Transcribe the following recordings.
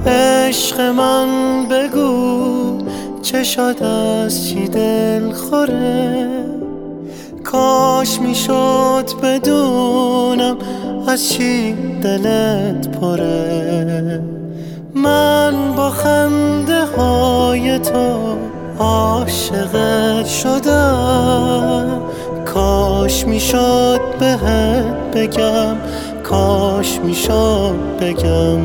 عشق من بگو چه شد، از چی دل خوره؟ کاش میشد بدونم از چی دلت پره. من با خنده های تو عاشقت شدم. کاش میشد بهت بگم، کاش میشد بگم.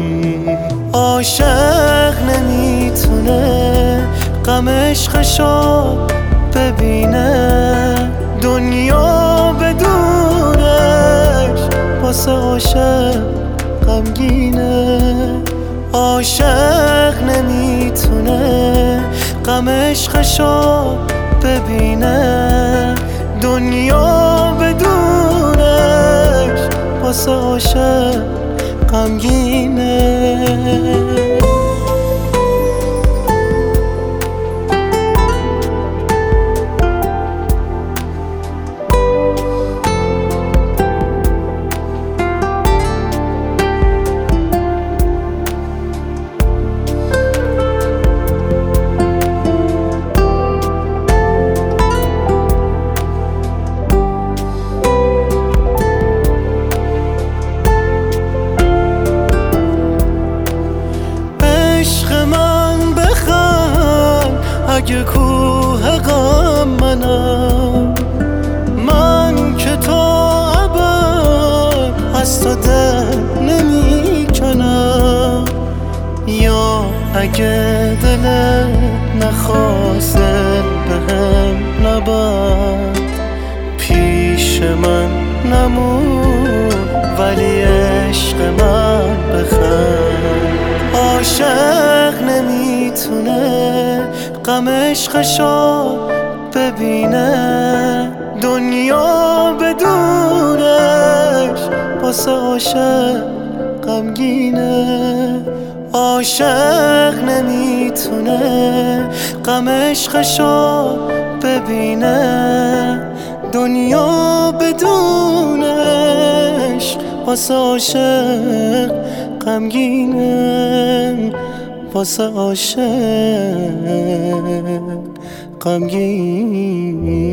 عاشق نمیتونه غم عشقشو ببینه، دنیا بدونش واسه عاشق غمگینه. عاشق نمیتونه غم عشقشو ببینه، دنیا بدونش واسه عاشق غمگینه. اگه کوه غم منم، من که تا ابد از تو دل نمی کنم. یا اگه دلت نخواست دل بهم نبند، پیش من نمون ولی عشق من بخند. عاشق نمیتونه غم عشقشو ببینه، دنیا بدونش واسه عاشق غمگینه. عاشق نمیتونه غم عشقشو ببینه، دنیا بدونش واسه عاشق غمگینه، واسه عاشق غمگین.